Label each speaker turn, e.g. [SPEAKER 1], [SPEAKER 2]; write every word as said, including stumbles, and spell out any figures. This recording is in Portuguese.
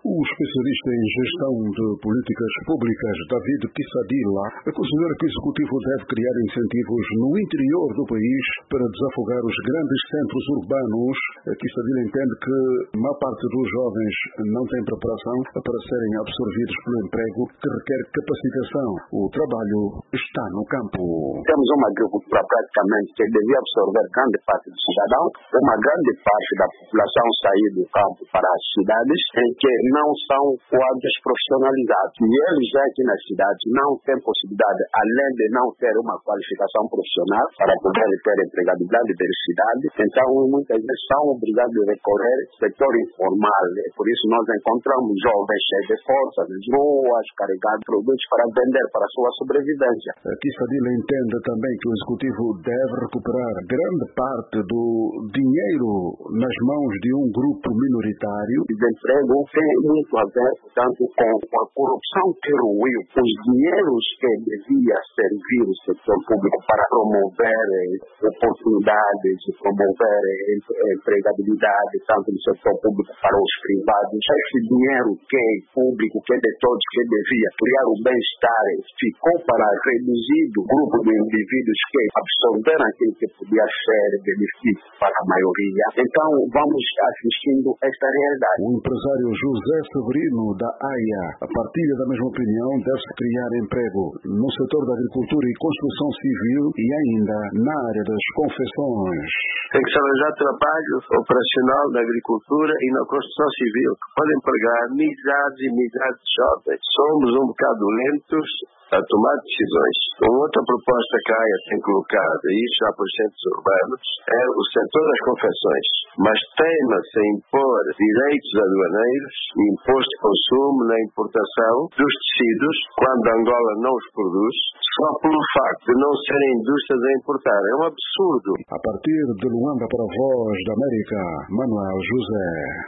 [SPEAKER 1] O especialista em gestão de políticas públicas, David Kissadila, considera que o Executivo deve criar incentivos no interior do país para desafogar os grandes centros urbanos. Kissadila entende que a maior parte dos jovens não tem preparação para serem absorvidos pelo emprego que requer capacitação. O trabalho está no campo.
[SPEAKER 2] Temos uma agricultura praticamente que devia absorver grande parte do cidadão, uma grande parte da população sair do campo para as cidades em que não são quadros profissionalizados. E eles já aqui nas cidades não têm possibilidade, além de não ter uma qualificação profissional para poder ter empregabilidade e diversidade, então muitas vezes são obrigados a recorrer ao setor informal. E por isso nós encontramos jovens cheios de força nas ruas, carregando produtos para vender para a sua sobrevivência.
[SPEAKER 1] Kissadila entende também que o Executivo deve recuperar grande parte do dinheiro nas mãos de um grupo minoritário.
[SPEAKER 2] O desemprego tem muito a ver, portanto, com a corrupção que ruiu. Os dinheiros que devia servir o setor público para promover oportunidades, promover empregabilidade, tanto no setor público para os privados. Esse dinheiro que é público, que é de todos, que devia criar o bem-estar, ficou para reduzido grupo de indivíduos que absorveram aquilo que podia ser benefício para a maioria. Então, vamos assistindo esta realidade.
[SPEAKER 1] O empresário José Severino, da AIA, partilha da mesma opinião. Deve-se criar emprego no setor da agricultura e construção civil e ainda na área das confecções.
[SPEAKER 3] Tem que se arranjar trabalho operacional na agricultura e na construção civil, que podem empregar milhares e milhares de jovens. Somos um bocado lentos a tomar decisões. Uma outra proposta que a AIA tem colocado, e isso já por centros urbanos, é o setor das confecções. Mas teima-se a impor direitos aduaneiros e imposto de consumo na importação dos tecidos, quando Angola não os produz, só pelo facto de não serem indústrias a importar. É um absurdo.
[SPEAKER 1] A partir de Luanda para a Voz da América, Manuel José.